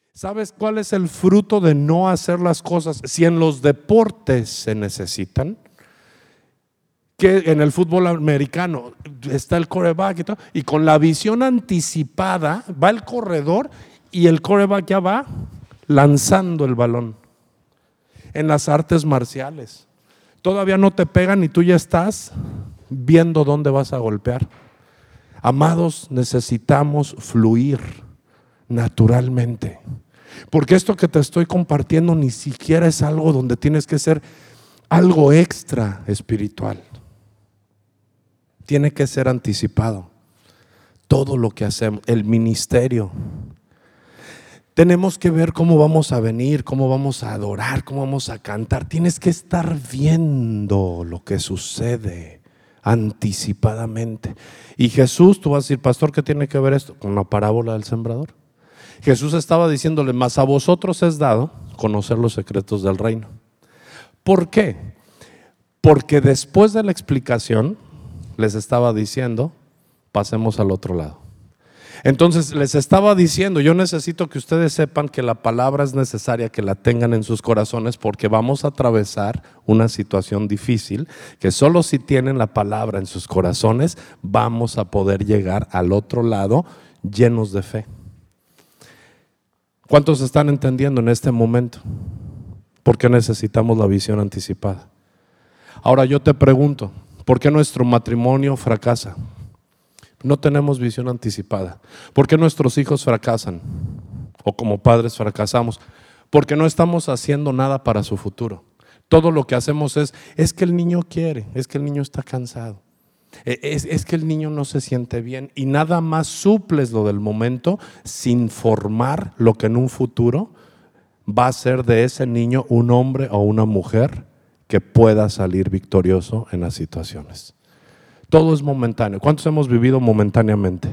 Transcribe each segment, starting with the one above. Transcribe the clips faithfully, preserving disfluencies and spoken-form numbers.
¿Sabes cuál es el fruto de no hacer las cosas? Si en los deportes se necesitan, que en el fútbol americano está el quarterback y todo, y con la visión anticipada va el corredor y el quarterback ya va lanzando el balón. En las artes marciales todavía no te pegan y tú ya estás viendo dónde vas a golpear. Amados, necesitamos fluir naturalmente, porque esto que te estoy compartiendo ni siquiera es algo donde tienes que ser algo extra espiritual. Tiene que ser anticipado. Todo lo que hacemos, el ministerio, tenemos que ver cómo vamos a venir, cómo vamos a adorar, cómo vamos a cantar. Tienes que estar viendo lo que sucede anticipadamente. Y Jesús, tú vas a decir, pastor, ¿qué tiene que ver esto con la parábola del sembrador? Jesús estaba diciéndole, mas a vosotros es dado conocer los secretos del reino. ¿Por qué? Porque después de la explicación les estaba diciendo, pasemos al otro lado. Entonces les estaba diciendo, yo necesito que ustedes sepan que la palabra es necesaria, que la tengan en sus corazones, porque vamos a atravesar una situación difícil, que solo si tienen la palabra en sus corazones vamos a poder llegar al otro lado llenos de fe. ¿Cuántos están entendiendo en este momento? ¿Por qué necesitamos la visión anticipada? Ahora yo te pregunto, ¿por qué nuestro matrimonio fracasa? No tenemos visión anticipada. ¿Por qué nuestros hijos fracasan? O como padres fracasamos. Porque no estamos haciendo nada para su futuro. Todo lo que hacemos es, es que el niño quiere, es que el niño está cansado, es, es que el niño no se siente bien, y nada más suples lo del momento sin formar lo que en un futuro va a ser de ese niño un hombre o una mujer que pueda salir victorioso en las situaciones. Todo es momentáneo. ¿Cuántos hemos vivido momentáneamente?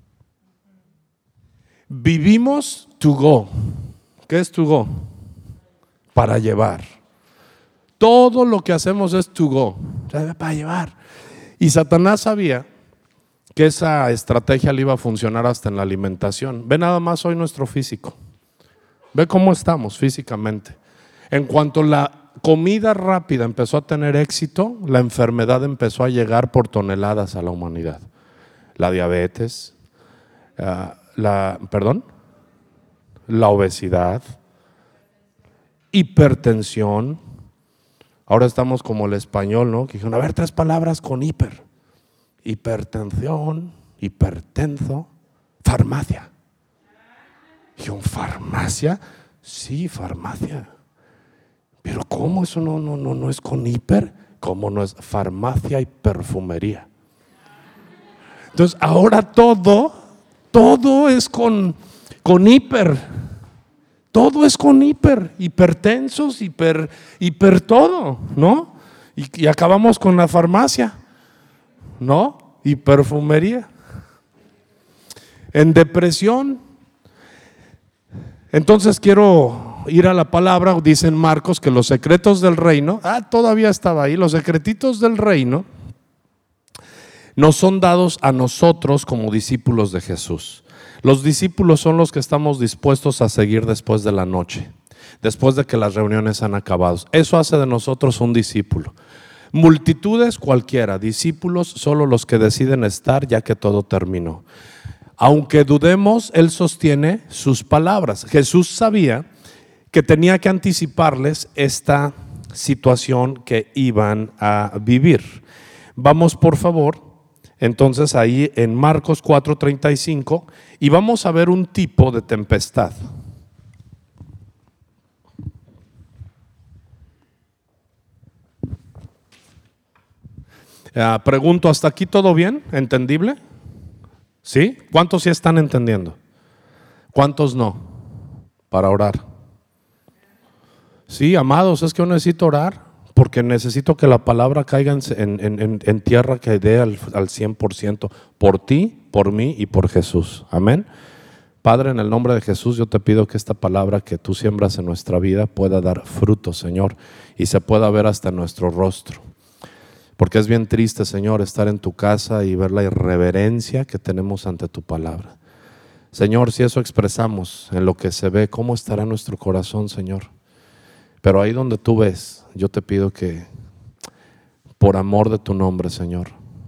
Vivimos to go. ¿Qué es to go? Para llevar. Todo lo que hacemos es to go, para llevar. Y Satanás sabía que esa estrategia le iba a funcionar hasta en la alimentación. Ve nada más hoy nuestro físico. Ve cómo estamos físicamente. En cuanto la comida rápida empezó a tener éxito, la enfermedad empezó a llegar por toneladas a la humanidad. La diabetes, uh, la, perdón, la obesidad, hipertensión. Ahora estamos como el español, ¿no? Que dijeron, a ver, tres palabras con hiper. Hipertensión, hipertenso, farmacia. Dijeron, ¿farmacia? Sí, farmacia. Pero ¿cómo? Eso no, no, no, no es con hiper. ¿Cómo no es farmacia y perfumería? Entonces ahora todo, todo es con, con hiper. Todo es con hiper, hipertensos, hiper, hiper todo, ¿no? Y, y acabamos con la farmacia, ¿no? Y perfumería. En depresión. Entonces quiero ir a la palabra. Dice en Marcos que los secretos del reino, ah, todavía estaba ahí, los secretitos del reino nos son dados a nosotros como discípulos de Jesús. Los discípulos son los que estamos dispuestos a seguir después de la noche, después de que las reuniones han acabado. Eso hace de nosotros un discípulo. Multitudes cualquiera, discípulos solo los que deciden estar ya que todo terminó. Aunque dudemos, Él sostiene sus palabras. Jesús sabía que tenía que anticiparles esta situación que iban a vivir. Vamos por favor entonces ahí en Marcos cuatro treinta y cinco y vamos a ver un tipo de tempestad. Uh, pregunto, ¿hasta aquí todo bien? ¿Entendible? ¿Sí? ¿Cuántos sí están entendiendo? ¿Cuántos no? Para orar. Sí, amados, es que yo necesito orar porque necesito que la palabra caiga en, en, en, en tierra que dé al, al cien por ciento por ti, por mí y por Jesús. Amén. Padre, en el nombre de Jesús yo te pido que esta palabra que tú siembras en nuestra vida pueda dar fruto, Señor, y se pueda ver hasta en nuestro rostro. Porque es bien triste, Señor, estar en tu casa y ver la irreverencia que tenemos ante tu palabra. Señor, si eso expresamos en lo que se ve, ¿cómo estará nuestro corazón, Señor? Pero ahí donde tú ves, yo te pido que por amor de tu nombre, Señor,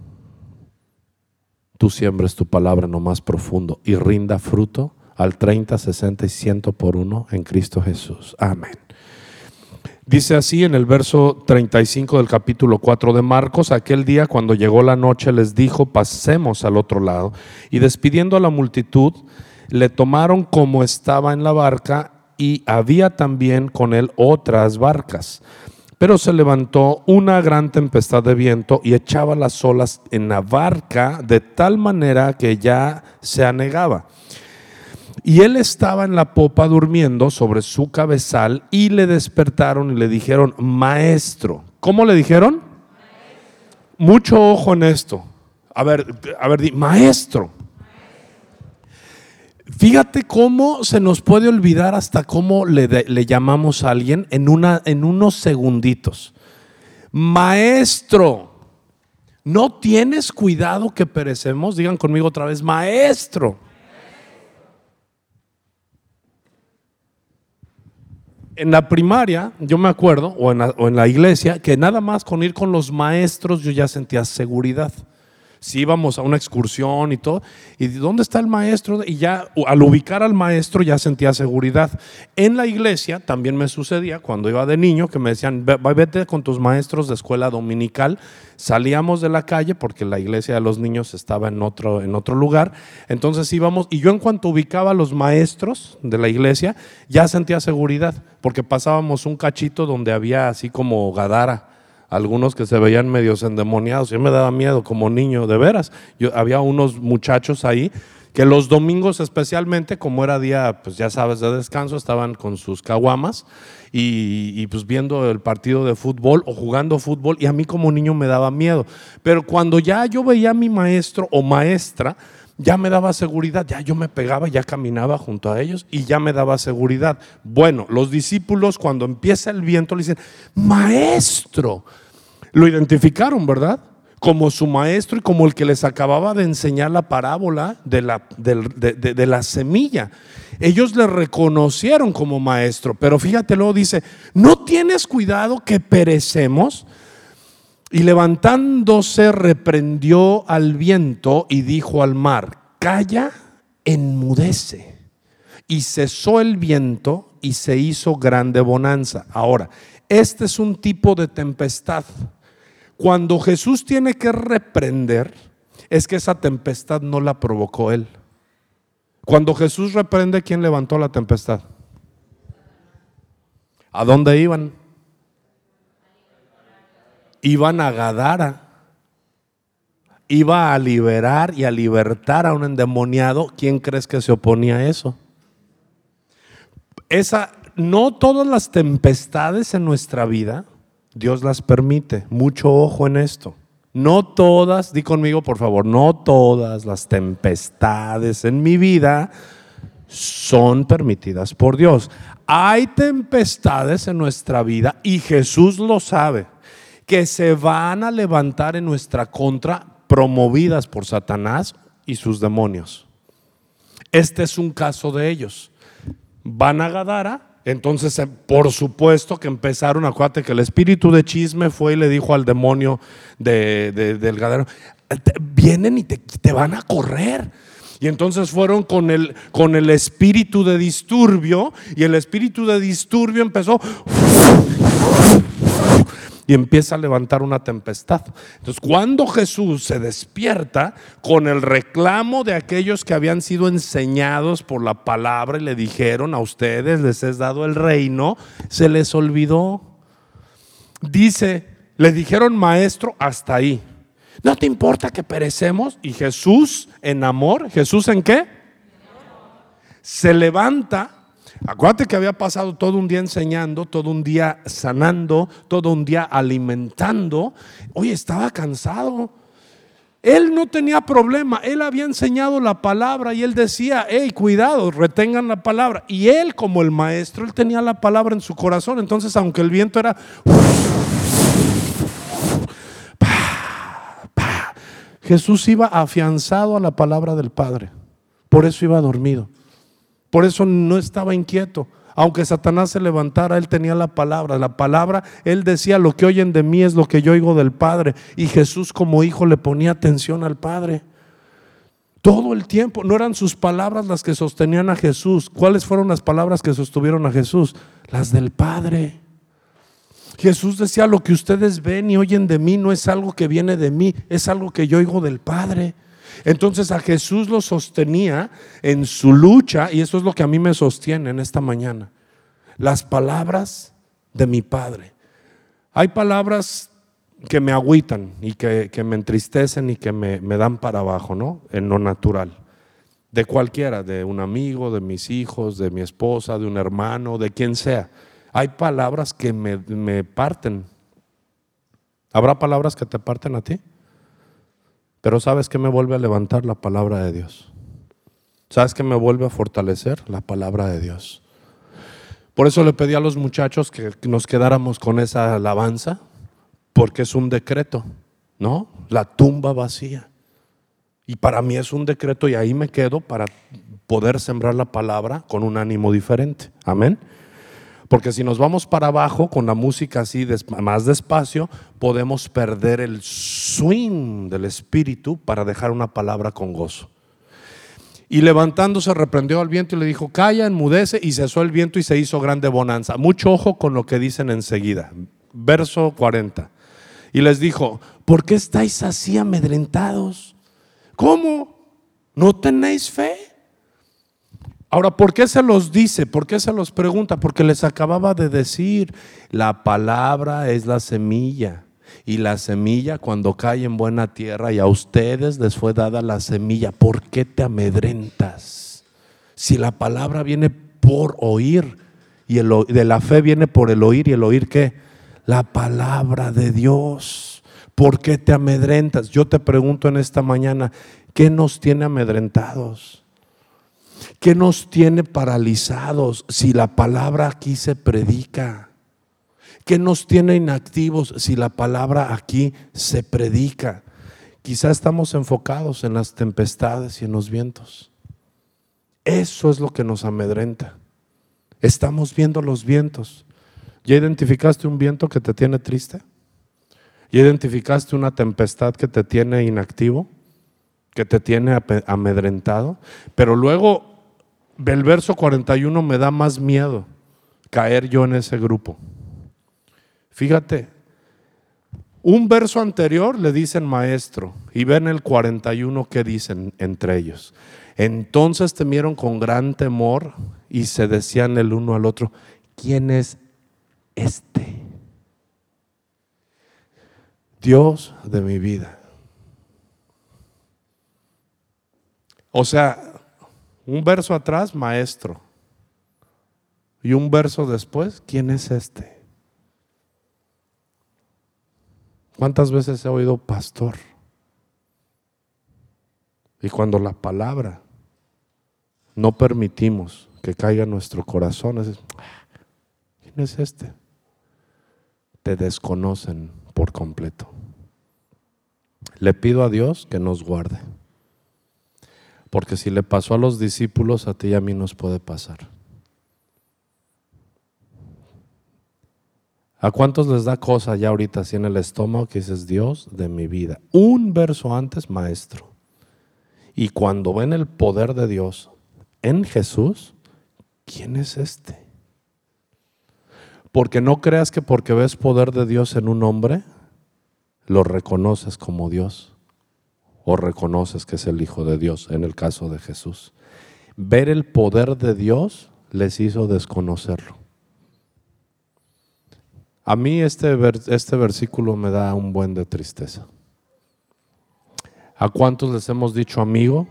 tú siembres tu palabra en lo más profundo y rinda fruto al treinta, sesenta y cien por uno en Cristo Jesús. Amén. Dice así en el verso treinta y cinco del capítulo cuatro de Marcos: aquel día, cuando llegó la noche, les dijo: pasemos al otro lado. Y despidiendo a la multitud, le tomaron como estaba en la barca, y había también con él otras barcas. Pero se levantó una gran tempestad de viento y echaba las olas en la barca de tal manera que ya se anegaba. Y él estaba en la popa durmiendo sobre su cabezal, y le despertaron y le dijeron: maestro. ¿Cómo le dijeron? Maestro. Mucho ojo en esto. A ver, a ver, di, maestro. Fíjate cómo se nos puede olvidar hasta cómo le, de, le llamamos a alguien en, una, en unos segunditos. Maestro. ¿No tienes cuidado que perecemos? Digan conmigo otra vez: maestro. En la primaria, yo me acuerdo, o en la, o en la iglesia, que nada más con ir con los maestros yo ya sentía seguridad. Si íbamos a una excursión y todo, y ¿dónde está el maestro? Y ya al ubicar al maestro ya sentía seguridad. En la iglesia también me sucedía cuando iba de niño, que me decían: vete con tus maestros de escuela dominical. Salíamos de la calle porque la iglesia de los niños estaba en otro, en otro lugar. Entonces íbamos, y yo en cuanto ubicaba a los maestros de la iglesia ya sentía seguridad, porque pasábamos un cachito donde había así como Gadara, algunos que se veían medios endemoniados. Yo me daba miedo como niño, de veras. Yo, había unos muchachos ahí que los domingos, especialmente como era día, pues ya sabes, de descanso, estaban con sus caguamas y, y pues viendo el partido de fútbol o jugando fútbol, y a mí como niño me daba miedo. Pero cuando ya yo veía a mi maestro o maestra, ya me daba seguridad, ya yo me pegaba, ya caminaba junto a ellos y ya me daba seguridad. Bueno, los discípulos, cuando empieza el viento, le dicen: maestro. Lo identificaron, ¿verdad? Como su maestro y como el que les acababa de enseñar la parábola de la, de, de, de, de la semilla. Ellos le reconocieron como maestro, pero fíjate, luego dice: ¿no tienes cuidado que perecemos? Y levantándose reprendió al viento y dijo al mar: calla, enmudece. Y cesó el viento y se hizo grande bonanza. Ahora, este es un tipo de tempestad. Cuando Jesús tiene que reprender, es que esa tempestad no la provocó él. Cuando Jesús reprende, ¿quién levantó la tempestad? ¿A dónde iban? Iban a Gadara. Iba a liberar y a libertar a un endemoniado. ¿Quién crees que se oponía a eso? Esa, no todas las tempestades en nuestra vida Dios las permite. Mucho ojo en esto. No todas, di conmigo por favor, no todas las tempestades en mi vida son permitidas por Dios. Hay tempestades en nuestra vida, y Jesús lo sabe, que se van a levantar en nuestra contra, promovidas por Satanás y sus demonios. Este es un caso de ellos. Van a Gadara. Entonces, por supuesto que empezaron, acuérdate que el espíritu de chisme fue y le dijo al demonio de, de, del Gadareno: vienen y te, te van a correr. Y entonces fueron con el, con el espíritu de disturbio, y el espíritu de disturbio empezó y empieza a levantar una tempestad. Entonces, cuando Jesús se despierta con el reclamo de aquellos que habían sido enseñados por la palabra y le dijeron: a ustedes les es dado el reino, se les olvidó. Dice, le dijeron maestro hasta ahí. ¿No te importa que perecemos? Y Jesús en amor, ¿Jesús en qué? Se levanta. Acuérdate que había pasado todo un día enseñando, todo un día sanando, todo un día alimentando. Oye, estaba cansado. Él no tenía problema, él había enseñado la palabra y él decía: hey, cuidado, retengan la palabra. Y él, como el maestro, él tenía la palabra en su corazón. Entonces, aunque el viento era Jesús iba afianzado a la palabra del Padre. Por eso iba dormido. Por eso no estaba inquieto. Aunque Satanás se levantara, él tenía la palabra. La palabra, él decía: lo que oyen de mí es lo que yo oigo del Padre. Y Jesús, como hijo, le ponía atención al Padre todo el tiempo. No eran sus palabras las que sostenían a Jesús. ¿Cuáles fueron las palabras que sostuvieron a Jesús? Las del Padre. Jesús decía: lo que ustedes ven y oyen de mí no es algo que viene de mí, es algo que yo oigo del Padre. Entonces a Jesús lo sostenía en su lucha, y eso es lo que a mí me sostiene en esta mañana: las palabras de mi Padre. Hay palabras que me agüitan y que, que me entristecen y que me, me dan para abajo, ¿no? En lo natural, de cualquiera, de un amigo, de mis hijos, de mi esposa, de un hermano, de quien sea. Hay palabras que me, me parten. ¿Habrá palabras que te parten a ti? Pero ¿sabes qué me vuelve a levantar? La palabra de Dios. ¿Sabes qué me vuelve a fortalecer? La palabra de Dios. Por eso le pedí a los muchachos que nos quedáramos con esa alabanza, porque es un decreto, ¿no? La tumba vacía. Y para mí es un decreto, y ahí me quedo para poder sembrar la palabra con un ánimo diferente. Amén. Porque si nos vamos para abajo con la música así más despacio, podemos perder el swing del espíritu para dejar una palabra con gozo. Y levantándose reprendió al viento y le dijo: calla, enmudece. Y cesó el viento y se hizo grande bonanza. Mucho ojo con lo que dicen enseguida. Verso cuarenta. Y les dijo: ¿por qué estáis así amedrentados? ¿Cómo? ¿No tenéis fe? Ahora, ¿por qué se los dice? ¿Por qué se los pregunta? Porque les acababa de decir: la palabra es la semilla, y la semilla cuando cae en buena tierra, y a ustedes les fue dada la semilla, ¿por qué te amedrentas? Si la palabra viene por oír, y el, de la fe viene por el oír, y el oír ¿qué? La palabra de Dios. ¿Por qué te amedrentas? Yo te pregunto en esta mañana: ¿qué nos tiene amedrentados? ¿Qué nos tiene paralizados si la palabra aquí se predica? ¿Qué nos tiene inactivos si la palabra aquí se predica? Quizá estamos enfocados en las tempestades y en los vientos. Eso es lo que nos amedrenta. Estamos viendo los vientos. ¿Ya identificaste un viento que te tiene triste? ¿Ya identificaste una tempestad que te tiene inactivo? ¿Que te tiene amedrentado? Pero luego el verso cuarenta y uno me da más miedo caer yo en ese grupo. Fíjate, un verso anterior le dicen maestro, y ven el cuarenta y uno que dicen entre ellos: entonces temieron con gran temor y se decían el uno al otro: ¿quién es este? Dios de mi vida. O sea, un verso atrás, maestro, y un verso después, ¿quién es este? ¿Cuántas veces he oído pastor? Y cuando la palabra no permitimos que caiga en nuestro corazón, es: ¿quién es este? Te desconocen por completo. Le pido a Dios que nos guarde, porque si le pasó a los discípulos, a ti y a mí nos puede pasar. ¿A cuántos les da cosa ya ahorita así en el estómago que dices: Dios de mi vida? Un verso antes, maestro. Y cuando ven el poder de Dios en Jesús, ¿quién es este? Porque no creas que porque ves poder de Dios en un hombre, lo reconoces como Dios, o reconoces que es el Hijo de Dios, en el caso de Jesús. Ver el poder de Dios les hizo desconocerlo. A mí este, este versículo me da un buen de tristeza. ¿A cuántos les hemos dicho: amigo,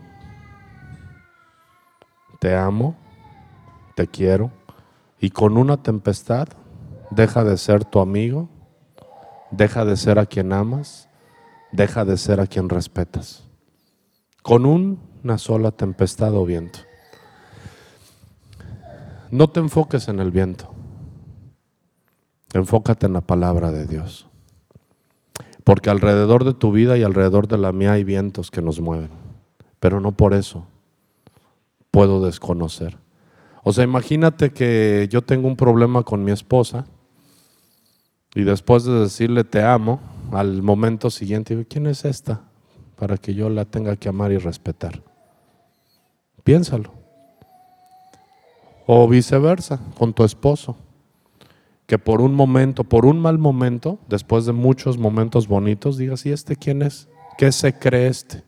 te amo, te quiero? Y con una tempestad deja de ser tu amigo, deja de ser a quien amas, deja de ser a quien respetas. Con una sola tempestad o viento. No te enfoques en el viento. Enfócate en la palabra de Dios. Porque alrededor de tu vida y alrededor de la mía hay vientos que nos mueven. Pero no por eso puedo desconocer. O sea, imagínate que yo tengo un problema con mi esposa y después de decirle te amo, al momento siguiente digo, ¿quién es esta? Para que yo la tenga que amar y respetar. Piénsalo. O viceversa, con tu esposo, que por un momento, por un mal momento, después de muchos momentos bonitos, digas, ¿y este quién es? ¿Qué se cree este?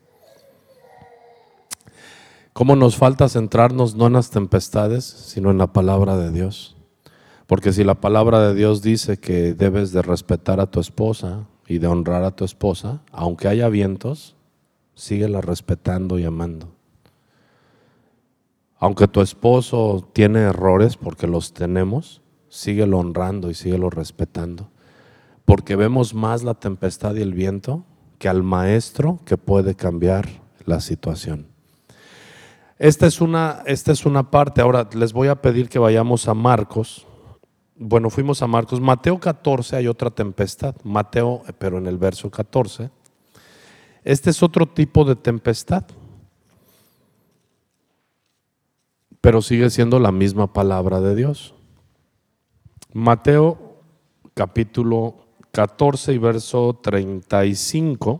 ¿Cómo nos falta centrarnos no en las tempestades, sino en la palabra de Dios? Porque si la palabra de Dios dice que debes de respetar a tu esposa y de honrar a tu esposa, aunque haya vientos, síguela respetando y amando. Aunque tu esposo tiene errores, porque los tenemos, síguelo honrando y síguelo respetando. Porque vemos más la tempestad y el viento que al maestro que puede cambiar la situación. Esta es una, esta es una parte. Ahora les voy a pedir que vayamos a Marcos. Bueno, fuimos a Marcos. Mateo catorce hay otra tempestad. Mateo, pero en el verso catorce. Este es otro tipo de tempestad, pero sigue siendo la misma palabra de Dios. Mateo capítulo catorce y verso treinta y cinco.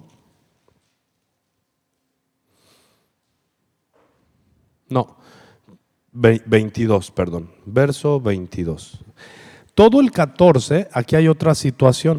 No, veintidós, perdón, verso veintidós. Todo el catorce, aquí hay otra situación.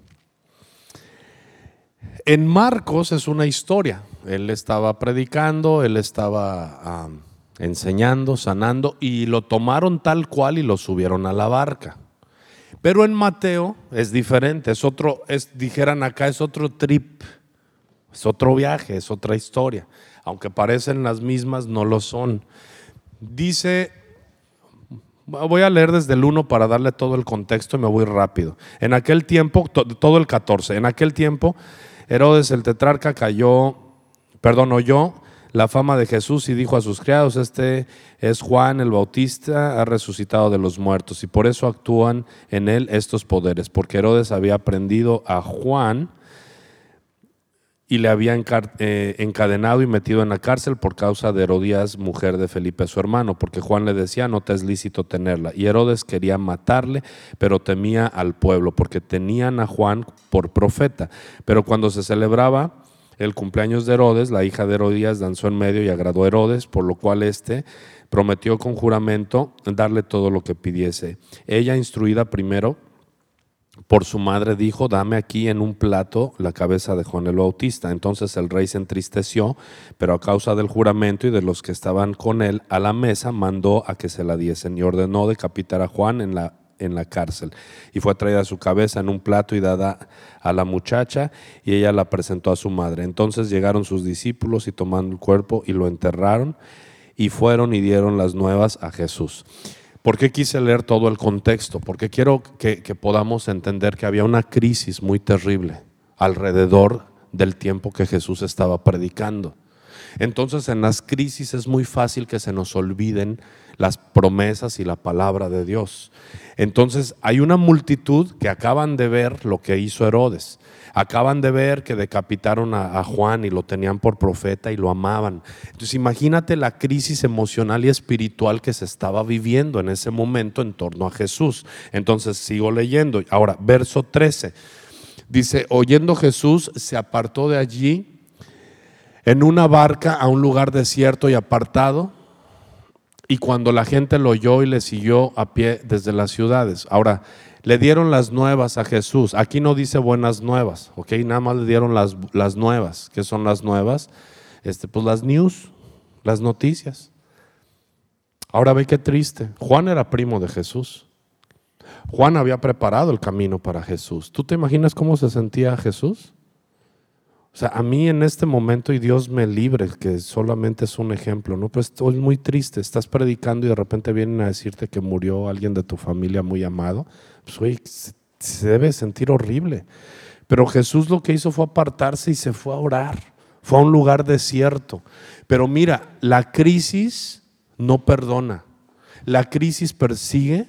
En Marcos es una historia. Él estaba predicando, él estaba um, enseñando, sanando, y lo tomaron tal cual y lo subieron a la barca. Pero en Mateo es diferente, es otro, es, dijeran acá, es otro trip, es otro viaje, es otra historia. Aunque parecen las mismas, no lo son. Dice, voy a leer desde el uno para darle todo el contexto y me voy rápido. En aquel tiempo, to, todo el catorce, en aquel tiempo Herodes el tetrarca cayó, perdón, oyó la fama de Jesús y dijo a sus criados, este es Juan el Bautista, ha resucitado de los muertos, y por eso actúan en él estos poderes, porque Herodes había prendido a Juan y le había encadenado y metido en la cárcel por causa de Herodías, mujer de Felipe su hermano, porque Juan le decía, no te es lícito tenerla. Y Herodes quería matarle, pero temía al pueblo, porque tenían a Juan por profeta. Pero cuando se celebraba el cumpleaños de Herodes, la hija de Herodías danzó en medio y agradó a Herodes, por lo cual éste prometió con juramento darle todo lo que pidiese. Ella, instruida primero por su madre, dijo, dame aquí en un plato la cabeza de Juan el Bautista. Entonces el rey se entristeció, pero a causa del juramento y de los que estaban con él a la mesa, mandó a que se la diesen y ordenó decapitar a Juan en la, en la cárcel. Y fue traída su cabeza en un plato y dada a la muchacha, y ella la presentó a su madre. Entonces llegaron sus discípulos y tomando el cuerpo y lo enterraron, y fueron y dieron las nuevas a Jesús. ¿Por qué quise leer todo el contexto? Porque quiero que, que podamos entender que había una crisis muy terrible alrededor del tiempo que Jesús estaba predicando. Entonces, en las crisis es muy fácil que se nos olviden las promesas y la palabra de Dios. Entonces, hay una multitud que acaban de ver lo que hizo Herodes. Acaban de ver que decapitaron a, a Juan y lo tenían por profeta y lo amaban. Entonces imagínate la crisis emocional y espiritual que se estaba viviendo en ese momento en torno a Jesús. Entonces sigo leyendo. Ahora, verso trece. Dice, oyendo Jesús se apartó de allí en una barca a un lugar desierto y apartado. Y cuando la gente lo oyó y le siguió a pie desde las ciudades. Ahora, le dieron las nuevas a Jesús. Aquí no dice buenas nuevas, ok, nada más le dieron las, las nuevas. ¿Qué son las nuevas? Este, pues las news, las noticias. Ahora ve qué triste. Juan era primo de Jesús. Juan había preparado el camino para Jesús. ¿Tú te imaginas cómo se sentía Jesús? O sea, a mí en este momento, y Dios me libre, que solamente es un ejemplo, ¿no? Pues estoy muy triste, estás predicando y de repente vienen a decirte que murió alguien de tu familia muy amado. Pues oye, se debe sentir horrible. Pero Jesús lo que hizo fue apartarse y se fue a orar. Fue a un lugar desierto. Pero mira, la crisis no perdona. La crisis persigue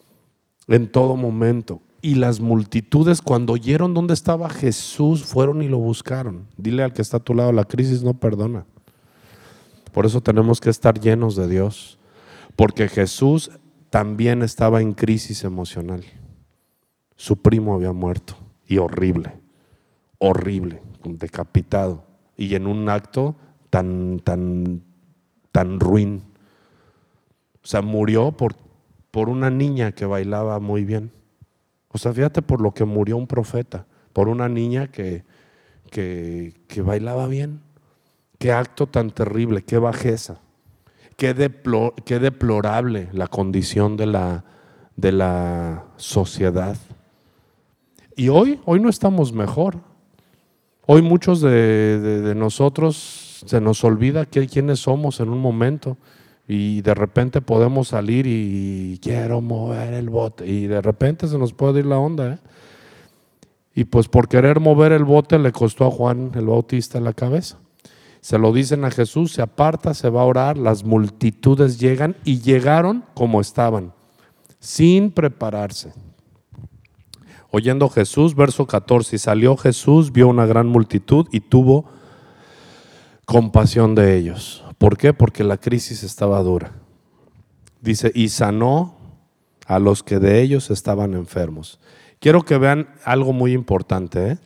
en todo momento. Y las multitudes, cuando oyeron dónde estaba Jesús, fueron y lo buscaron. Dile al que está a tu lado, la crisis no perdona. Por eso tenemos que estar llenos de Dios, porque Jesús también estaba en crisis emocional. Su primo había muerto, y horrible, horrible, decapitado, y en un acto tan, tan, tan ruin. O sea, murió por, por una niña que bailaba muy bien. O sea, fíjate por lo que murió un profeta, por una niña que, que, que bailaba bien. Qué acto tan terrible, qué bajeza, qué, deplo, qué deplorable la condición de la, de la sociedad. Y hoy, hoy no estamos mejor. Hoy muchos de, de, de nosotros se nos olvida que, quiénes somos en un momento, y de repente podemos salir y quiero mover el bote, y de repente se nos puede ir la onda, ¿eh? Y pues por querer mover el bote le costó a Juan el Bautista la cabeza. Se lo dicen a Jesús, se aparta, se va a orar, las multitudes llegan, y llegaron como estaban, sin prepararse. Oyendo Jesús, verso catorce, y salió Jesús, vio una gran multitud y tuvo compasión de ellos. ¿Por qué? Porque la crisis estaba dura. Dice, y sanó a los que de ellos estaban enfermos. Quiero que vean algo muy importante, ¿eh?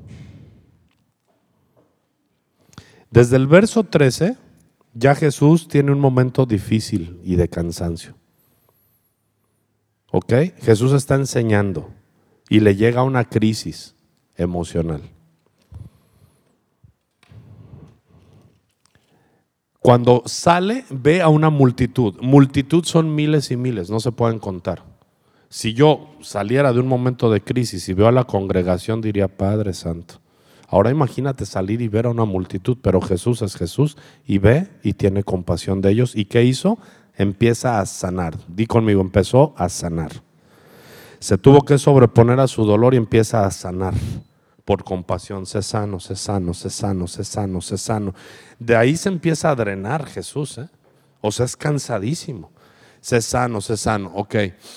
Desde el verso trece, ya Jesús tiene un momento difícil y de cansancio. ¿Ok? Jesús está enseñando y le llega una crisis emocional. Cuando sale, ve a una multitud. Multitud son miles y miles, no se pueden contar. Si yo saliera de un momento de crisis y veo a la congregación, diría, Padre Santo. Ahora imagínate salir y ver a una multitud, pero Jesús es Jesús y ve y tiene compasión de ellos. ¿Y qué hizo? Empieza a sanar. Di conmigo, empezó a sanar. Se tuvo que sobreponer a su dolor y empieza a sanar por compasión. Sé sano, sé sano, sé sano, sé sano, sé sano. De ahí se empieza a drenar Jesús, ¿eh? O sea, es cansadísimo. Sé sano, sé sano, ok.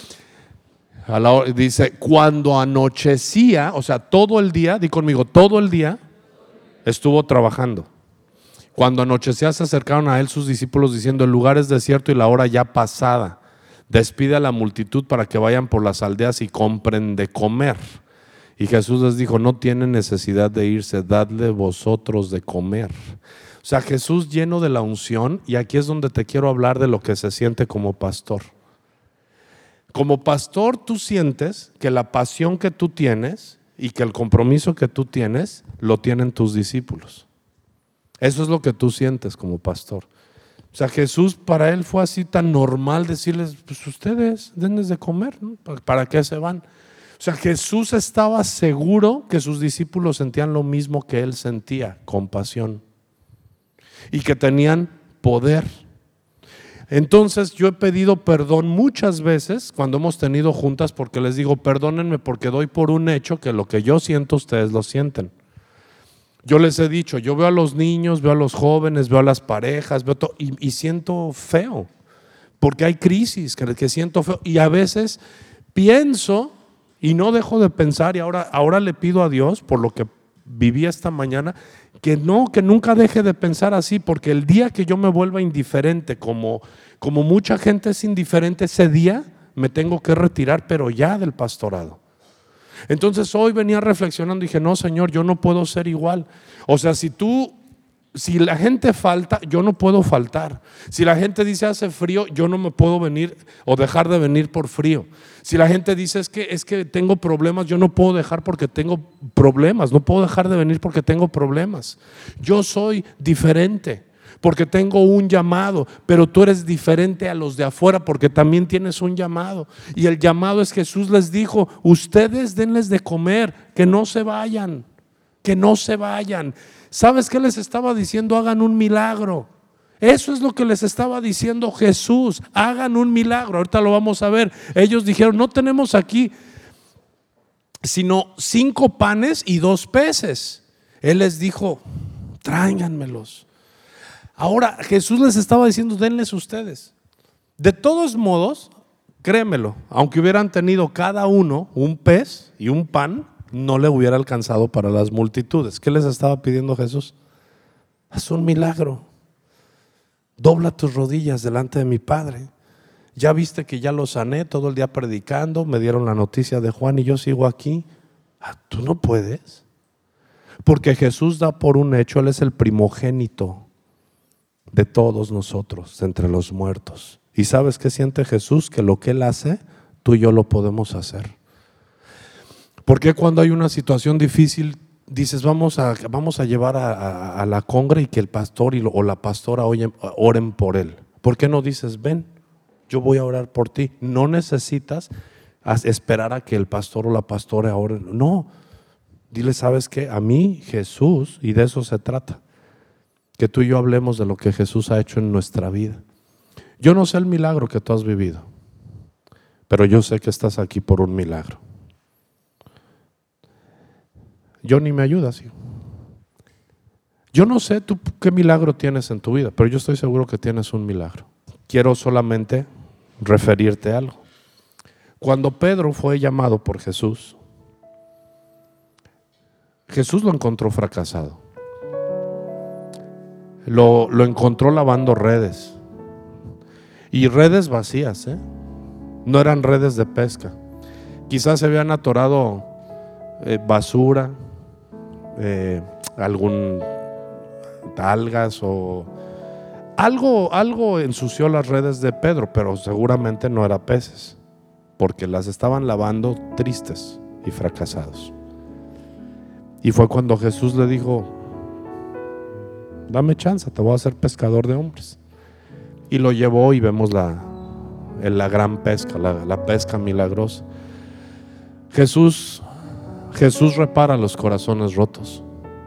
A la hora, dice, cuando anochecía, o sea, todo el día, di conmigo, todo el día estuvo trabajando. Cuando anochecía se acercaron a él sus discípulos diciendo, el lugar es desierto y la hora ya pasada. Despide a la multitud para que vayan por las aldeas y compren de comer. Y Jesús les dijo, no tienen necesidad de irse, dadle vosotros de comer. O sea, Jesús lleno de la unción, y aquí es donde te quiero hablar de lo que se siente como pastor. Como pastor tú sientes que la pasión que tú tienes y que el compromiso que tú tienes lo tienen tus discípulos. Eso es lo que tú sientes como pastor. O sea, Jesús, para él fue así tan normal decirles, pues ustedes denles de comer, ¿no? ¿Para qué se van? O sea, Jesús estaba seguro que sus discípulos sentían lo mismo que él sentía, compasión, y que tenían poder. Entonces yo he pedido perdón muchas veces cuando hemos tenido juntas, porque les digo, perdónenme porque doy por un hecho que lo que yo siento ustedes lo sienten. Yo les he dicho, yo veo a los niños, veo a los jóvenes, veo a las parejas, veo todo, y, y siento feo, porque hay crisis que, que siento feo, y a veces pienso y no dejo de pensar, y ahora, ahora le pido a Dios por lo que viví esta mañana, que no, que nunca deje de pensar así, porque el día que yo me vuelva indiferente, como, como mucha gente es indiferente, ese día me tengo que retirar, pero ya del pastorado. Entonces hoy venía reflexionando y dije, no Señor, yo no puedo ser igual. O sea, si tú, si la gente falta, yo no puedo faltar. Si la gente dice hace frío, yo no me puedo venir o dejar de venir por frío. Si la gente dice es que, es que tengo problemas, yo no puedo dejar porque tengo problemas. No puedo dejar de venir porque tengo problemas. Yo soy diferente porque tengo un llamado, pero tú eres diferente a los de afuera porque también tienes un llamado. Y el llamado es, Jesús les dijo, ustedes denles de comer, que no se vayan, que no se vayan. ¿Sabes qué les estaba diciendo? Hagan un milagro. Eso es lo que les estaba diciendo Jesús, hagan un milagro. Ahorita lo vamos a ver. Ellos dijeron, no tenemos aquí sino cinco panes y dos peces. Él les dijo, tráiganmelos. Ahora Jesús les estaba diciendo, denles ustedes. De todos modos, créemelo, aunque hubieran tenido cada uno un pez y un pan, no le hubiera alcanzado para las multitudes. ¿Qué les estaba pidiendo Jesús? Haz un milagro. Dobla tus rodillas delante de mi Padre. Ya viste que ya lo sané todo el día predicando, me dieron la noticia de Juan y yo sigo aquí. Ah, tú no puedes. Porque Jesús da por un hecho, Él es el primogénito de todos nosotros, entre los muertos. ¿Y sabes qué siente Jesús? Que lo que Él hace, tú y yo lo podemos hacer. Porque cuando hay una situación difícil, dices, vamos a, vamos a llevar a, a, a la congre y que el pastor y lo, o la pastora oyen, oren por él? ¿Por qué no dices, ven, yo voy a orar por ti? No necesitas esperar a que el pastor o la pastora oren. No, dile, ¿sabes qué? A mí Jesús, y de eso se trata, que tú y yo hablemos de lo que Jesús ha hecho en nuestra vida. Yo no sé el milagro que tú has vivido, pero yo sé que estás aquí por un milagro. Yo ni me ayudas, hijo. Yo no sé tú qué milagro tienes en tu vida, pero yo estoy seguro que tienes un milagro. Quiero solamente referirte a algo. Cuando Pedro fue llamado por Jesús, Jesús lo encontró fracasado. Lo, lo encontró lavando redes. Y redes vacías, ¿eh? No eran redes de pesca. Quizás se habían atorado eh, basura, eh, algún algas o algo, algo ensució las redes de Pedro, pero seguramente no era peces, porque las estaban lavando tristes y fracasados. Y fue cuando Jesús le dijo, dame chance, te voy a hacer pescador de hombres. Y lo llevó y vemos la, la gran pesca, la, la pesca milagrosa. Jesús, Jesús repara los corazones rotos.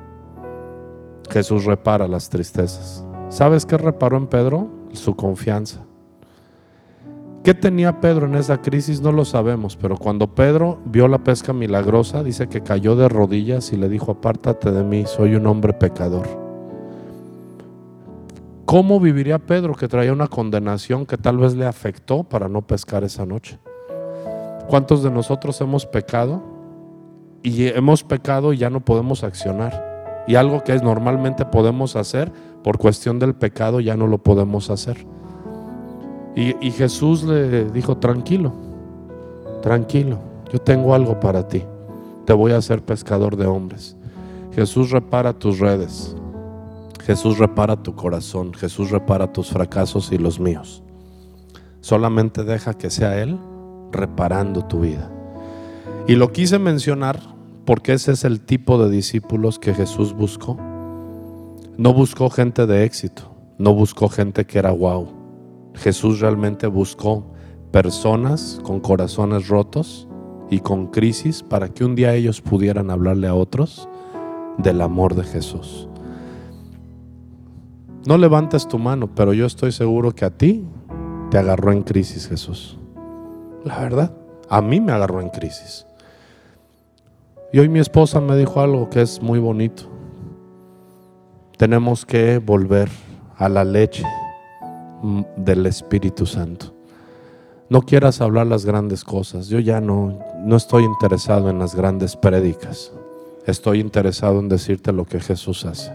Jesús repara las tristezas. ¿Sabes qué reparó en Pedro? Su confianza. ¿Qué tenía Pedro en esa crisis? No lo sabemos, pero cuando Pedro vio la pesca milagrosa, dice que cayó de rodillas y le dijo, apártate de mí, soy un hombre pecador. ¿Cómo viviría Pedro, que traía una condenación que tal vez le afectó para no pescar esa noche? ¿Cuántos de nosotros hemos pecado? Y hemos pecado y ya no podemos accionar. Y algo que normalmente podemos hacer, por cuestión del pecado ya no lo podemos hacer. Y, y Jesús le dijo, tranquilo, tranquilo, yo tengo algo para ti. Te voy a hacer pescador de hombres. Jesús repara tus redes. Jesús repara tu corazón. Jesús repara tus fracasos y los míos. Solamente deja que sea Él reparando tu vida. Y lo quise mencionar porque ese es el tipo de discípulos que Jesús buscó. No buscó gente de éxito, no buscó gente que era guau. Jesús realmente buscó personas con corazones rotos y con crisis para que un día ellos pudieran hablarle a otros del amor de Jesús. No levantes tu mano, pero yo estoy seguro que a ti te agarró en crisis Jesús. La verdad, a mí me agarró en crisis. Y hoy mi esposa me dijo algo que es muy bonito. Tenemos que volver a la leche del Espíritu Santo. No quieras hablar las grandes cosas. Yo ya no, no estoy interesado en las grandes prédicas. Estoy interesado en decirte lo que Jesús hace.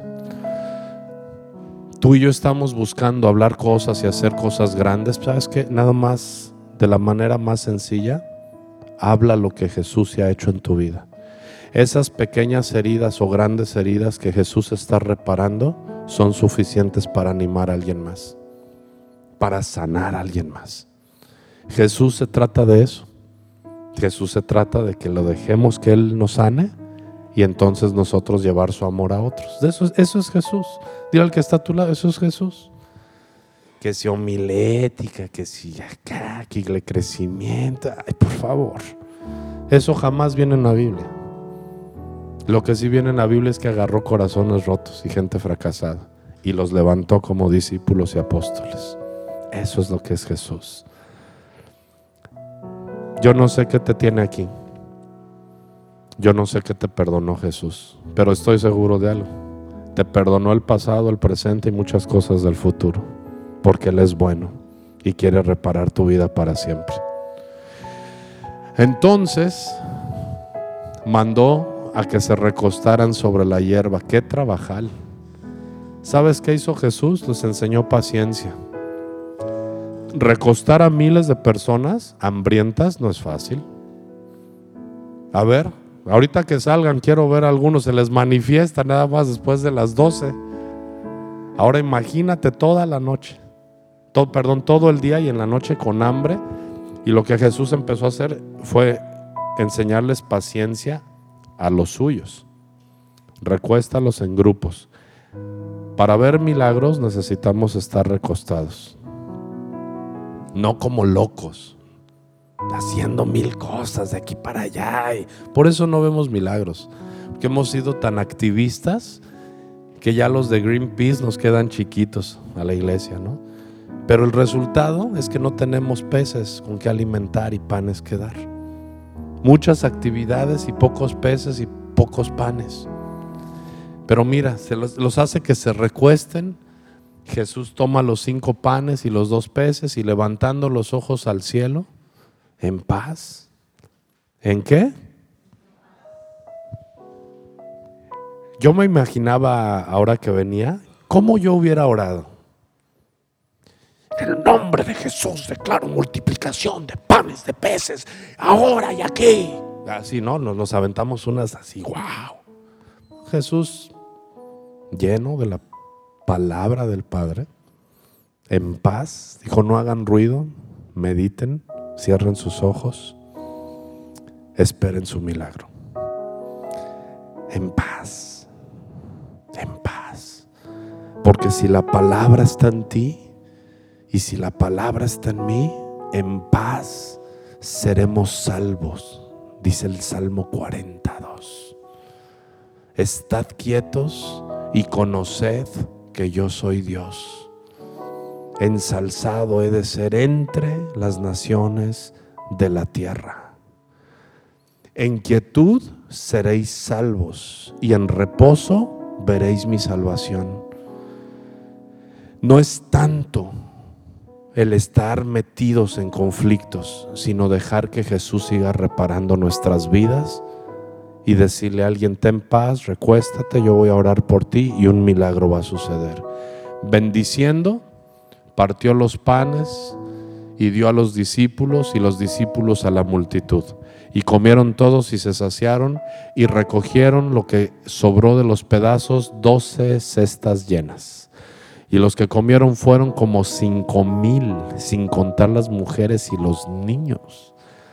Tú y yo estamos buscando hablar cosas y hacer cosas grandes. ¿Sabes qué? Nada más, de la manera más sencilla, habla lo que Jesús se ha hecho en tu vida. Esas pequeñas heridas o grandes heridas que Jesús está reparando son suficientes para animar a alguien más, para sanar a alguien más. Jesús se trata de eso. Jesús se trata de que lo dejemos que Él nos sane y entonces nosotros llevar su amor a otros. De eso, eso es Jesús. Dile al que está a tu lado, eso es Jesús. Que si homilética, que si acá, que el crecimiento. Ay, por favor. Eso jamás viene en la Biblia. Lo que sí viene en la Biblia es que agarró corazones rotos y gente fracasada y los levantó como discípulos y apóstoles. Eso es lo que es Jesús. Yo no sé qué te tiene aquí. Yo no sé qué te perdonó Jesús, pero estoy seguro de algo. Te perdonó el pasado, el presente y muchas cosas del futuro, porque Él es bueno y quiere reparar tu vida para siempre. Entonces mandó a que se recostaran sobre la hierba. ¡Qué trabajal! ¿Sabes qué hizo Jesús? Les enseñó paciencia. Recostar a miles de personas hambrientas no es fácil. A ver, ahorita que salgan quiero ver a algunos, se les manifiesta nada más después de las doce. Ahora imagínate toda la noche, todo, perdón, todo el día y en la noche con hambre. Y lo que Jesús empezó a hacer fue enseñarles paciencia a los suyos. Recuéstalos en grupos. Para ver milagros necesitamos estar recostados, no como locos, haciendo mil cosas de aquí para allá. Y por eso no vemos milagros, porque hemos sido tan activistas que ya los de Greenpeace nos quedan chiquitos a la iglesia, ¿no? Pero el resultado es que no tenemos peces con que alimentar y panes que dar. Muchas actividades y pocos peces y pocos panes. Pero mira, se los, los hace que se recuesten. Jesús toma los cinco panes y los dos peces y levantando los ojos al cielo, en paz. ¿En qué? Yo me imaginaba ahora que venía, cómo yo hubiera orado. En el nombre de Jesús declaro multiplicación de panes, de peces, ahora y aquí. Así, ¿no? Nos, nos aventamos unas así, wow. Jesús, lleno de la palabra del Padre, en paz, dijo: no hagan ruido, mediten, cierren sus ojos, esperen su milagro. En paz, en paz. Porque si la palabra está en ti y si la palabra está en mí, en paz seremos salvos, dice el Salmo cuarenta y dos. Estad quietos y conoced que yo soy Dios. Ensalzado he de ser entre las naciones de la tierra. En quietud seréis salvos y en reposo veréis mi salvación. No es tanto el estar metidos en conflictos, sino dejar que Jesús siga reparando nuestras vidas y decirle a alguien: ten paz, recuéstate, yo voy a orar por ti y un milagro va a suceder. Bendiciendo, partió los panes y dio a los discípulos y los discípulos a la multitud. Y comieron todos y se saciaron y recogieron lo que sobró de los pedazos, doce cestas llenas. Y los que comieron fueron como cinco mil, sin contar las mujeres y los niños.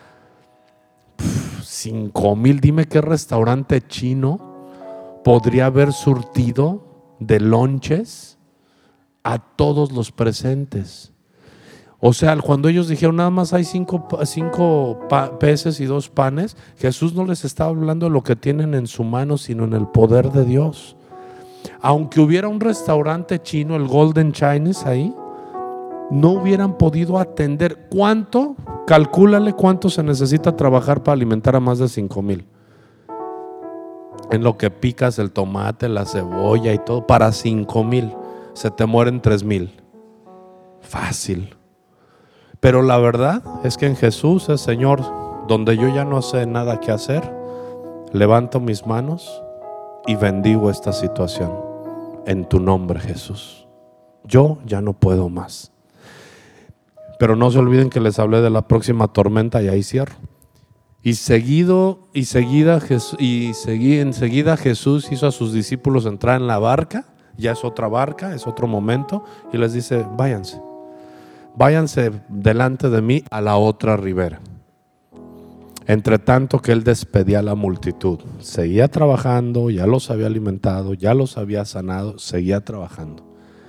Pff, cinco mil, dime qué restaurante chino podría haber surtido de lonches a todos los presentes. O sea, cuando ellos dijeron nada más hay cinco, cinco pa- peces y dos panes, Jesús no les estaba hablando de lo que tienen en su mano, sino en el poder de Dios. Aunque hubiera un restaurante chino, el Golden Chinese ahí, no hubieran podido atender. ¿Cuánto? Calcúlale cuánto se necesita trabajar para alimentar a más de cinco mil. En lo que picas el tomate, la cebolla y todo, para cinco mil. Se te mueren tres mil. Fácil. Pero la verdad es que en Jesús es: Señor, donde yo ya no sé nada que hacer, levanto mis manos y bendigo esta situación en tu nombre, Jesús. Yo ya no puedo más. Pero no se olviden que les hablé de la próxima tormenta y ahí cierro. Y seguido y seguida y seguí, enseguida Jesús hizo a sus discípulos entrar en la barca. Ya es otra barca, es otro momento, y les dice: váyanse. Váyanse delante de mí a la otra ribera. Entre tanto que él despedía a la multitud, seguía trabajando, ya los había alimentado, ya los había sanado, seguía trabajando.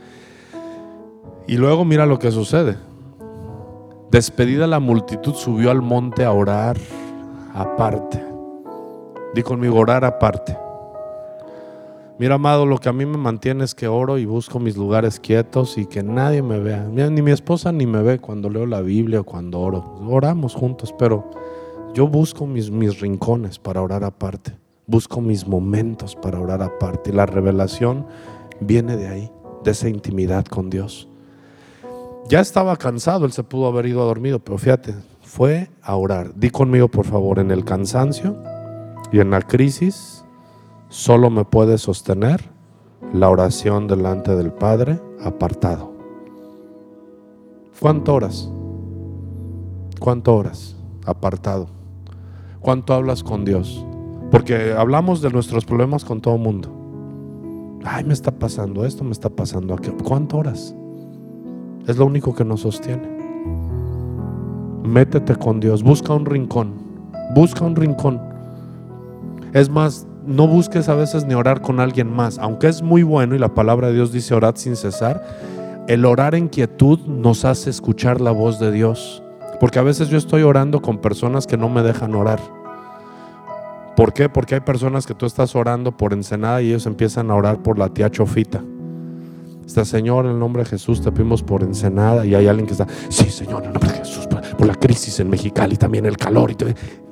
Y luego mira lo que sucede. Despedida la multitud, subió al monte a orar aparte. Di conmigo: orar aparte. Mira, amado, lo que a mí me mantiene es que oro y busco mis lugares quietos y que nadie me vea. Mira, ni mi esposa ni me ve cuando leo la Biblia o cuando oro. Oramos juntos, pero yo busco mis, mis rincones para orar aparte. Busco mis momentos para orar aparte. Y la revelación viene de ahí, de esa intimidad con Dios. Ya estaba cansado, él se pudo haber ido a dormir, pero fíjate, fue a orar. Di conmigo, por favor: en el cansancio y en la crisis solo me puede sostener la oración delante del Padre apartado. ¿Cuánto oras? ¿Cuánto oras? Apartado. ¿Cuánto hablas con Dios? Porque hablamos de nuestros problemas con todo el mundo. Ay, me está pasando esto, me está pasando aquello. ¿Cuánto oras? Es lo único que nos sostiene. Métete con Dios, busca un rincón, busca un rincón. Es más, no busques a veces ni orar con alguien más, aunque es muy bueno y la palabra de Dios dice orad sin cesar. El orar en quietud nos hace escuchar la voz de Dios, porque a veces yo estoy orando con personas que no me dejan orar. ¿Por qué? Porque hay personas que tú estás orando por Ensenada y ellos empiezan a orar por la tía Chofita. Está, Señor, en el nombre de Jesús te pedimos por Ensenada, y hay alguien que está, sí, Señor, en el nombre de Jesús, por, por la crisis en Mexicali, también el calor y te...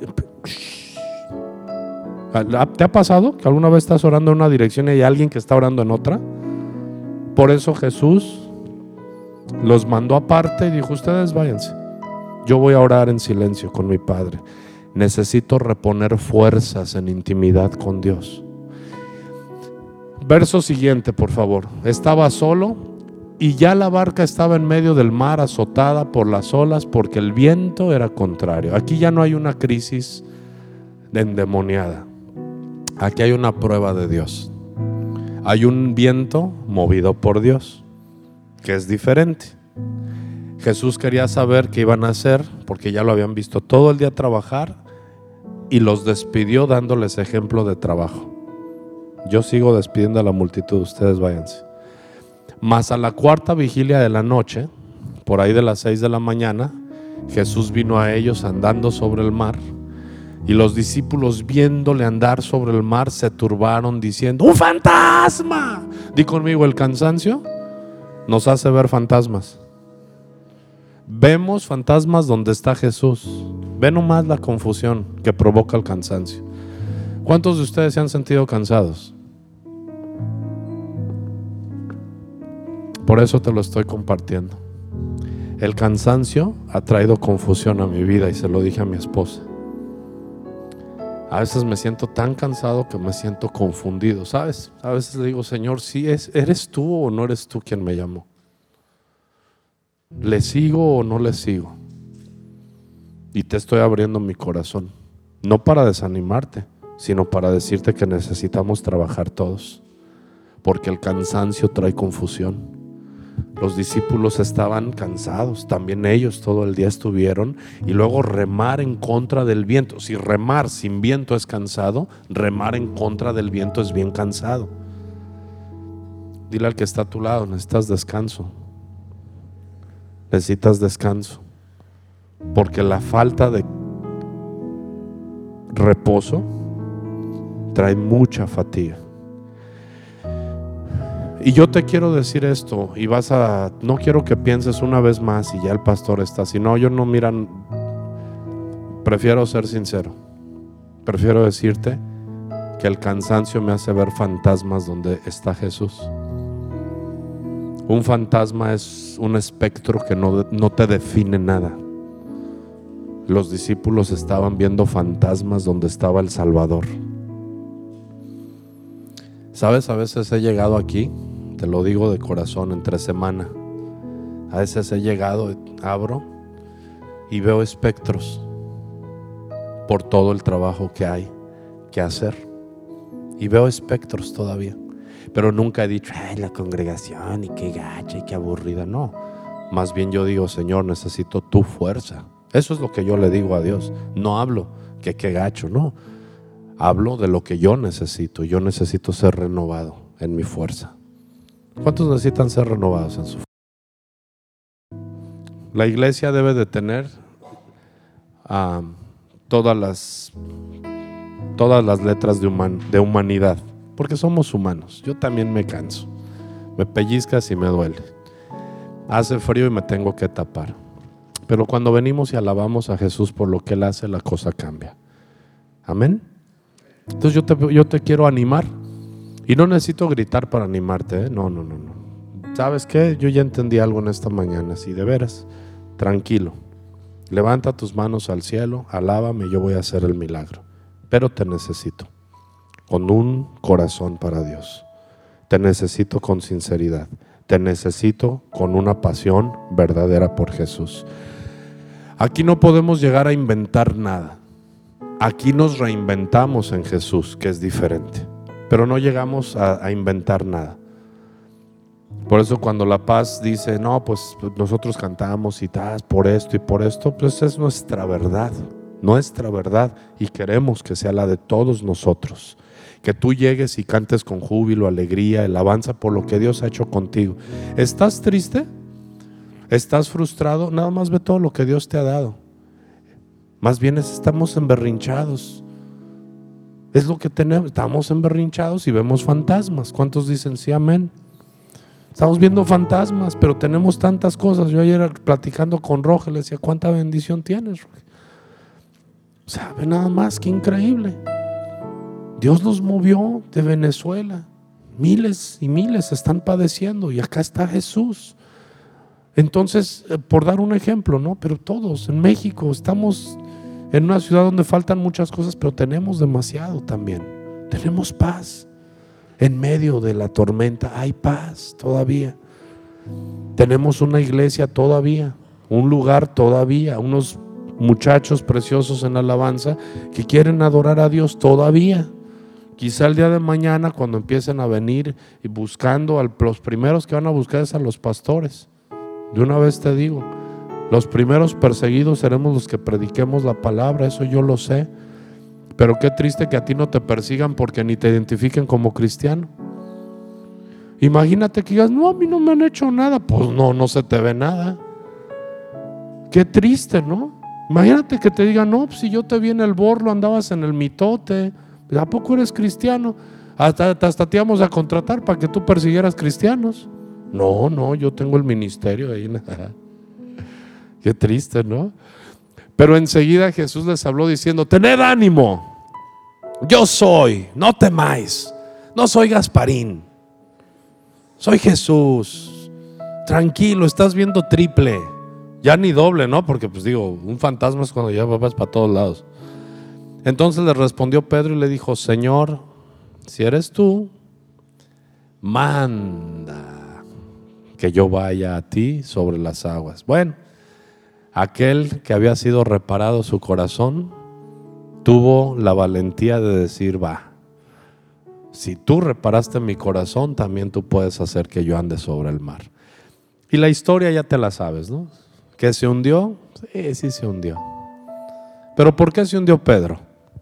¿Te ha pasado que alguna vez estás orando en una dirección y hay alguien que está orando en otra? Por eso Jesús los mandó aparte y dijo, ustedes váyanse, yo voy a orar en silencio con mi Padre. Necesito reponer fuerzas en intimidad con Dios. Verso siguiente, por favor. Estaba solo y ya la barca estaba en medio del mar, azotada por las olas, porque el viento era contrario. Aquí ya no hay una crisis endemoniada. Aquí hay una prueba de Dios. Hay un viento movido por Dios, que es diferente. Jesús quería saber qué iban a hacer, porque ya lo habían visto todo el día trabajar, y los despidió dándoles ejemplo de trabajo. Yo sigo despidiendo a la multitud, ustedes váyanse. Mas a la cuarta vigilia de la noche, por ahí de las seis de la mañana, Jesús vino a ellos andando sobre el mar, y los discípulos, viéndole andar sobre el mar, se turbaron diciendo, ¡un fantasma! Di conmigo, el cansancio nos hace ver fantasmas. Vemos fantasmas donde está Jesús. Ve nomás la confusión que provoca el cansancio. ¿Cuántos de ustedes se han sentido cansados? Por eso te lo estoy compartiendo. El cansancio ha traído confusión a mi vida, y se lo dije a mi esposa. A veces me siento tan cansado que me siento confundido, ¿sabes? A veces le digo, Señor, ¿sí es, eres tú o no eres tú quien me llamó? ¿Le sigo o no le sigo? Y te estoy abriendo mi corazón, no para desanimarte, sino para decirte que necesitamos trabajar todos, porque el cansancio trae confusión. Los discípulos estaban cansados, también ellos todo el día estuvieron, y luego remar en contra del viento. Si remar sin viento es cansado, remar en contra del viento es bien cansado. Dile al que está a tu lado, necesitas descanso. Necesitas descanso, porque la falta de reposo trae mucha fatiga. Y yo te quiero decir esto, y vas a, no quiero que pienses una vez más y ya el pastor está así. No, yo no, miran, prefiero ser sincero. Prefiero decirte que el cansancio me hace ver fantasmas donde está Jesús. Un fantasma es un espectro que no, no te define nada. Los discípulos estaban viendo fantasmas donde estaba el Salvador. ¿Sabes? A veces he llegado aquí, te lo digo de corazón, entre semana. A veces he llegado, abro y veo espectros por todo el trabajo que hay que hacer. Y veo espectros todavía. Pero nunca he dicho, ay, la congregación y qué gacha y qué aburrida. No, más bien yo digo, Señor, necesito tu fuerza. Eso es lo que yo le digo a Dios. No hablo que qué gacho, no. Hablo de lo que yo necesito. Yo necesito ser renovado en mi fuerza. ¿Cuántos necesitan ser renovados en su fuerza? La iglesia debe de tener uh, todas las todas las letras de, human, de humanidad, porque somos humanos. Yo también me canso, me pellizcas y me duele, hace frío y me tengo que tapar. Pero cuando venimos y alabamos a Jesús por lo que Él hace, la cosa cambia. Amén. Entonces yo te, yo te quiero animar, y no necesito gritar para animarte, ¿eh? No, no, no, no. ¿Sabes qué? Yo ya entendí algo en esta mañana. Si de veras, tranquilo, levanta tus manos al cielo, alábame, yo voy a hacer el milagro. Pero te necesito con un corazón para Dios. Te Te necesito con sinceridad. Te necesito con una pasión verdadera por Jesús. Aquí no podemos llegar a inventar nada. Aquí nos reinventamos en Jesús, que es diferente. Pero no llegamos a, a inventar nada. Por eso cuando La Paz dice, no, pues nosotros cantamos y tal, por esto y por esto, pues es nuestra verdad, nuestra verdad, y queremos que sea la de todos nosotros. Que tú llegues y cantes con júbilo, alegría, alabanza por lo que Dios ha hecho contigo. ¿Estás triste? ¿Estás frustrado? Nada más ve todo lo que Dios te ha dado. Más bien estamos emberrinchados. Es lo que tenemos, estamos emberrinchados y vemos fantasmas. ¿Cuántos dicen sí, amén? Estamos viendo fantasmas, pero tenemos tantas cosas. Yo ayer platicando con Roge le decía, ¿cuánta bendición tienes, Roge? O sea, ve nada más, qué increíble. Dios los movió de Venezuela. Miles y miles están padeciendo y acá está Jesús. Entonces, por dar un ejemplo, ¿no? Pero todos en México estamos en una ciudad donde faltan muchas cosas, pero tenemos demasiado también. Tenemos paz. En medio de la tormenta hay paz todavía. Tenemos una iglesia todavía, un lugar todavía, unos muchachos preciosos en alabanza que quieren adorar a Dios todavía. Quizá el día de mañana, cuando empiecen a venir y buscando, a los primeros que van a buscar es a los pastores. De una vez te digo, los primeros perseguidos seremos los que prediquemos la palabra, eso yo lo sé. Pero qué triste que a ti no te persigan porque ni te identifiquen como cristiano. Imagínate que digas, no, a mí no me han hecho nada. Pues no, no se te ve nada. Qué triste, ¿no? Imagínate que te digan, no, pues si yo te vi en el Borlo, andabas en el mitote, ¿a poco eres cristiano? Hasta, hasta te íbamos a contratar para que tú persiguieras cristianos. No, no, yo tengo el ministerio ahí. Qué triste, ¿no? Pero enseguida Jesús les habló diciendo, tened ánimo, yo soy, no temáis, no soy Gasparín, soy Jesús, tranquilo, estás viendo triple, ya ni doble, ¿no? Porque pues digo, un fantasma es cuando ya vas para todos lados. Entonces le respondió Pedro y le dijo, Señor, si eres tú, manda que yo vaya a ti sobre las aguas. Bueno, aquel que había sido reparado su corazón tuvo la valentía de decir, va, si tú reparaste mi corazón, también tú puedes hacer que yo ande sobre el mar. Y la historia ya te la sabes, ¿no? ¿Que se hundió? Sí, sí se hundió. ¿Pero por qué se hundió Pedro?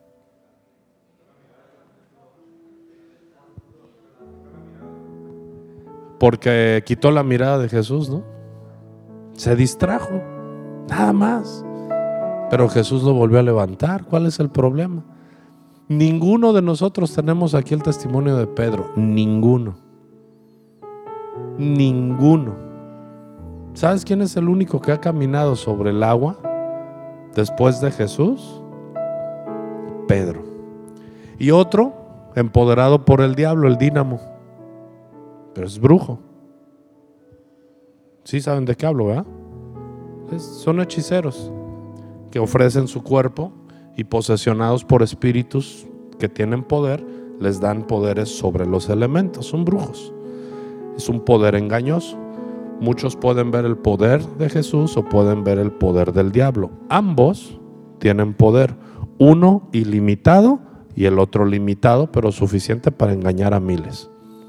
Porque quitó la mirada de Jesús, ¿no? Se distrajo. Nada más. Pero Jesús lo volvió a levantar. ¿Cuál es el problema? Ninguno de nosotros tenemos aquí el testimonio de Pedro. Ninguno. Ninguno. ¿Sabes quién es el único que ha caminado sobre el agua después de Jesús? Pedro. Y otro, empoderado por el diablo, el dínamo. Pero es brujo. Sí saben de qué hablo, ¿verdad? Son hechiceros que ofrecen su cuerpo y posesionados por espíritus que tienen poder, les dan poderes sobre los elementos. Son brujos. Es un poder engañoso. Muchos pueden ver el poder de Jesús o pueden ver el poder del diablo. Ambos tienen poder, uno ilimitado y el otro limitado, pero suficiente para engañar a miles.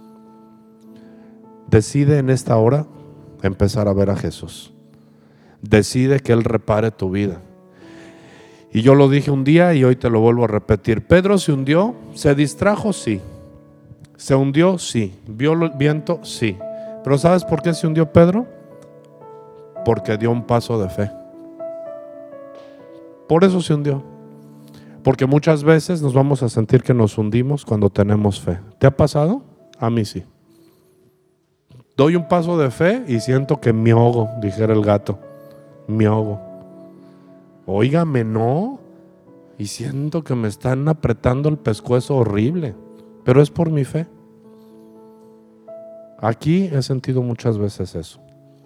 Decide en esta hora empezar a ver a Jesús. Decide que Él repare tu vida. Y yo lo dije un día y hoy te lo vuelvo a repetir. Pedro se hundió, se distrajo, sí. Se hundió, sí. Vio el viento, sí. Pero ¿sabes por qué se hundió Pedro? Porque dio un paso de fe. Por eso se hundió. Porque muchas veces nos vamos a sentir que nos hundimos cuando tenemos fe. ¿Te ha pasado? A mí sí. Doy un paso de fe y siento que me ahogo, dijera el gato. Me ahogo. Óigame, no. Y siento que me están apretando el pescuezo horrible. Pero es por mi fe. Aquí he sentido muchas veces eso.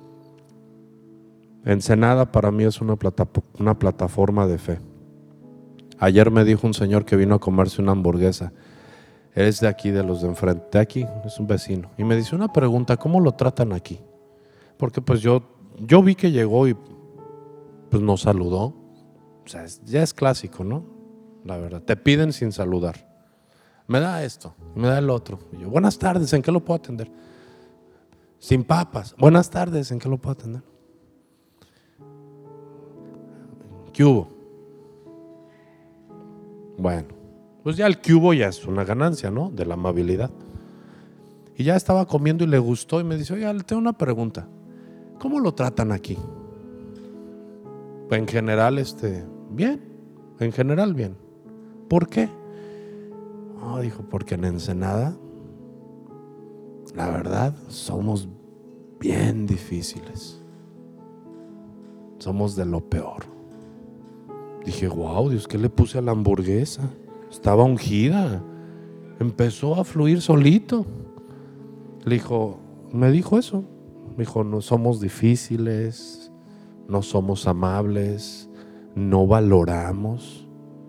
Ensenada para mí es una, plata, una plataforma de fe. Ayer me dijo un señor que vino a comerse una hamburguesa. Es de aquí, de los de enfrente, de aquí, es un vecino. Y me dice una pregunta: ¿cómo lo tratan aquí? Porque pues yo, yo vi que llegó y pues nos saludó. O sea, es, ya es clásico, ¿no? La verdad, te piden sin saludar. Me da esto, me da el otro. Y yo, buenas tardes, ¿en qué lo puedo atender? Sin papas. Buenas tardes, ¿en qué lo puedo atender? ¿Qué hubo? Bueno, pues ya el que hubo ya es una ganancia, ¿no? De la amabilidad. Y ya estaba comiendo y le gustó y me dice: oiga, le tengo una pregunta. ¿Cómo lo tratan aquí? Pues en general, este, bien. En general, bien. ¿Por qué? Oh, dijo, porque en Ensenada, la verdad, somos bien difíciles. Somos de lo peor. Dije, wow, Dios, ¿qué le puse a la hamburguesa? Estaba ungida. Empezó a fluir solito. Le dijo, me dijo eso. Me dijo, no somos difíciles, no somos amables, no valoramos.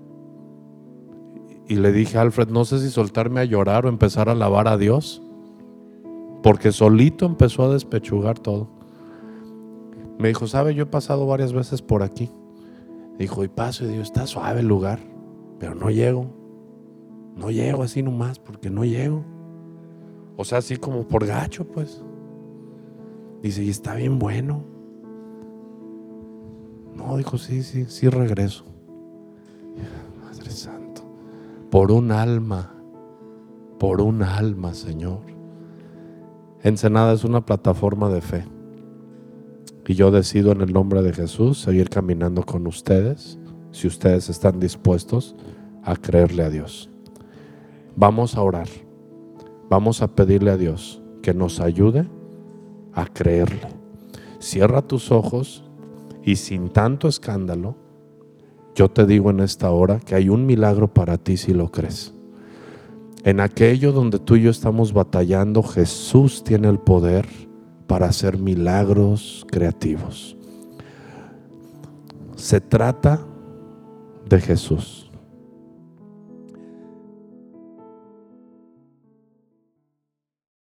Y le dije a Alfred, no sé si soltarme a llorar o empezar a alabar a Dios, porque solito empezó a despechugar todo. Me dijo, ¿sabe? Yo he pasado varias veces por aquí. Dijo, y paso, y digo, está suave el lugar, pero no llego. No llego así nomás, porque no llego. O sea, así como por gacho, pues. Dice, y está bien bueno. No, dijo, sí, sí, sí regreso. Madre Santo, por un alma, por un alma, Señor. Ensenada es una plataforma de fe. Y yo decido en el nombre de Jesús seguir caminando con ustedes, si ustedes están dispuestos a creerle a Dios. Vamos a orar. Vamos a pedirle a Dios que nos ayude a creerle. Cierra tus ojos y sin tanto escándalo, yo te digo en esta hora que hay un milagro para ti si lo crees. En aquello donde tú y yo estamos batallando, Jesús tiene el poder para hacer milagros creativos. Se trata de Jesús.